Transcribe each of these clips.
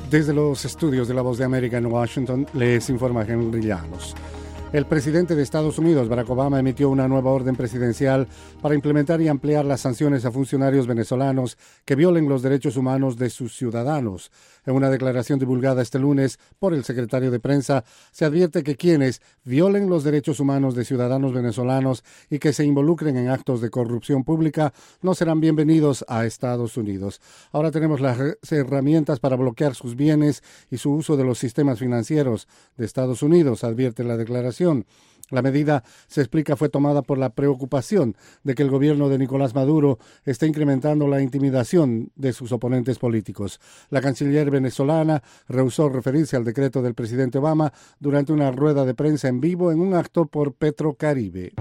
Desde los estudios de La Voz de América en Washington, les informa Henry Llanos. El presidente de Estados Unidos, Barack Obama, emitió una nueva orden presidencial para implementar y ampliar las sanciones a funcionarios venezolanos que violen los derechos humanos de sus ciudadanos. En una declaración divulgada este lunes por el secretario de Prensa, se advierte que quienes violen los derechos humanos de ciudadanos venezolanos y que se involucren en actos de corrupción pública no serán bienvenidos a Estados Unidos. Ahora tenemos las herramientas para bloquear sus bienes y su uso de los sistemas financieros de Estados Unidos, advierte la declaración. La medida, se explica, fue tomada por la preocupación de que el gobierno de Nicolás Maduro está incrementando la intimidación de sus oponentes políticos. La canciller venezolana rehusó referirse al decreto del presidente Obama durante una rueda de prensa en vivo en un acto por Petrocaribe.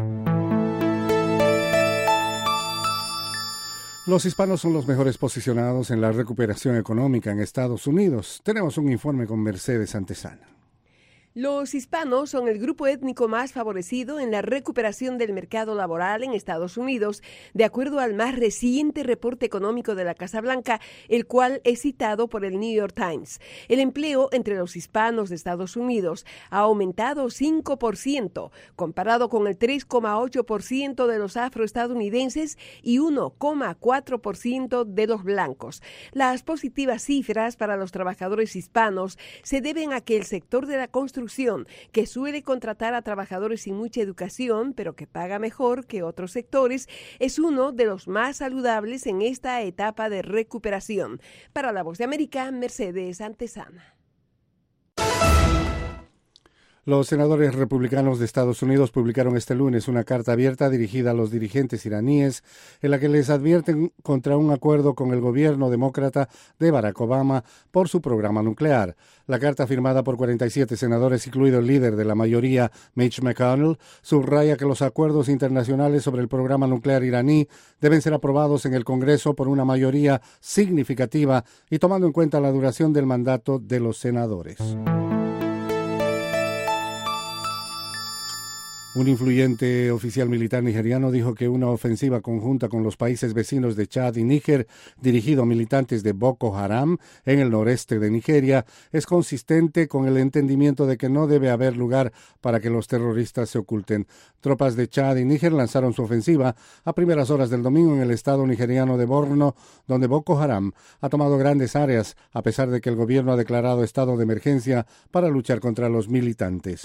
Los hispanos son los mejores posicionados en la recuperación económica en Estados Unidos. Tenemos un informe con Mercedes Antesana. Los hispanos son el grupo étnico más favorecido en la recuperación del mercado laboral en Estados Unidos, de acuerdo al más reciente reporte económico de la Casa Blanca, el cual es citado por el New York Times. El empleo entre los hispanos de Estados Unidos ha aumentado 5%, comparado con el 3,8% de los afroestadounidenses y 1,4% de los blancos. Las positivas cifras para los trabajadores hispanos se deben a que el sector de la construcción, que suele contratar a trabajadores sin mucha educación, pero que paga mejor que otros sectores, es uno de los más saludables en esta etapa de recuperación. Para La Voz de América, Mercedes Antesana. Los senadores republicanos de Estados Unidos publicaron este lunes una carta abierta dirigida a los dirigentes iraníes en la que les advierten contra un acuerdo con el gobierno demócrata de Barack Obama por su programa nuclear. La carta, firmada por 47 senadores, incluido el líder de la mayoría, Mitch McConnell, subraya que los acuerdos internacionales sobre el programa nuclear iraní deben ser aprobados en el Congreso por una mayoría significativa y tomando en cuenta la duración del mandato de los senadores. Un influyente oficial militar nigeriano dijo que una ofensiva conjunta con los países vecinos de Chad y Níger, dirigido a militantes de Boko Haram en el noreste de Nigeria, es consistente con el entendimiento de que no debe haber lugar para que los terroristas se oculten. Tropas de Chad y Níger lanzaron su ofensiva a primeras horas del domingo en el estado nigeriano de Borno, donde Boko Haram ha tomado grandes áreas, a pesar de que el gobierno ha declarado estado de emergencia para luchar contra los militantes.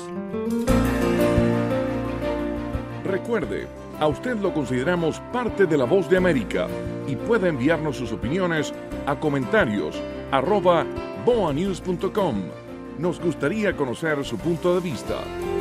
Recuerde, a usted lo consideramos parte de La Voz de América y puede enviarnos sus opiniones a comentarios@boanews.com. Nos gustaría conocer su punto de vista.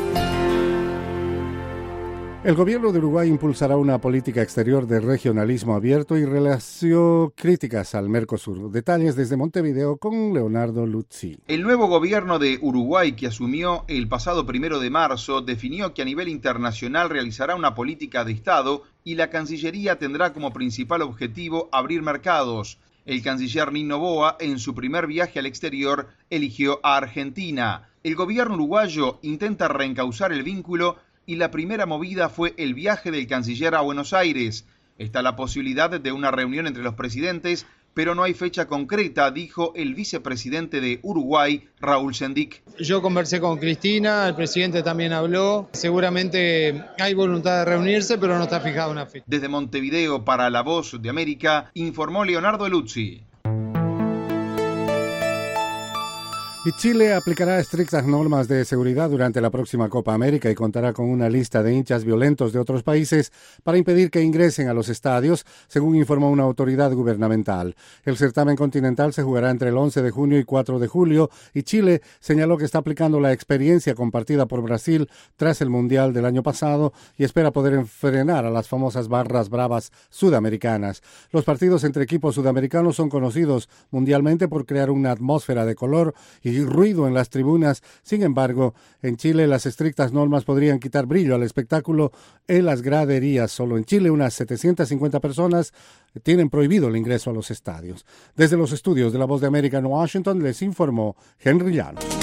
El gobierno de Uruguay impulsará una política exterior de regionalismo abierto y relación críticas al Mercosur. Detalles desde Montevideo con Leonardo Luzzi. El nuevo gobierno de Uruguay, que asumió el pasado 1 de marzo, definió que a nivel internacional realizará una política de Estado y la Cancillería tendrá como principal objetivo abrir mercados. El canciller Nino Boa, en su primer viaje al exterior, eligió a Argentina. El gobierno uruguayo intenta reencauzar el vínculo y la primera movida fue el viaje del canciller a Buenos Aires. Está la posibilidad de una reunión entre los presidentes, pero no hay fecha concreta, dijo el vicepresidente de Uruguay, Raúl Sendic. Yo conversé con Cristina, el presidente también habló. Seguramente hay voluntad de reunirse, pero no está fijada una fecha. Desde Montevideo para La Voz de América, informó Leonardo Luzzi. Y Chile aplicará estrictas normas de seguridad durante la próxima Copa América y contará con una lista de hinchas violentos de otros países para impedir que ingresen a los estadios, según informó una autoridad gubernamental. El certamen continental se jugará entre el 11 de junio y 4 de julio y Chile señaló que está aplicando la experiencia compartida por Brasil tras el Mundial del año pasado y espera poder frenar a las famosas barras bravas sudamericanas. Los partidos entre equipos sudamericanos son conocidos mundialmente por crear una atmósfera de color y ruido en las tribunas. Sin embargo, en Chile las estrictas normas podrían quitar brillo al espectáculo en las graderías. Solo en Chile unas 750 personas tienen prohibido el ingreso a los estadios. Desde los estudios de La Voz de América en Washington les informó Henry Llanos.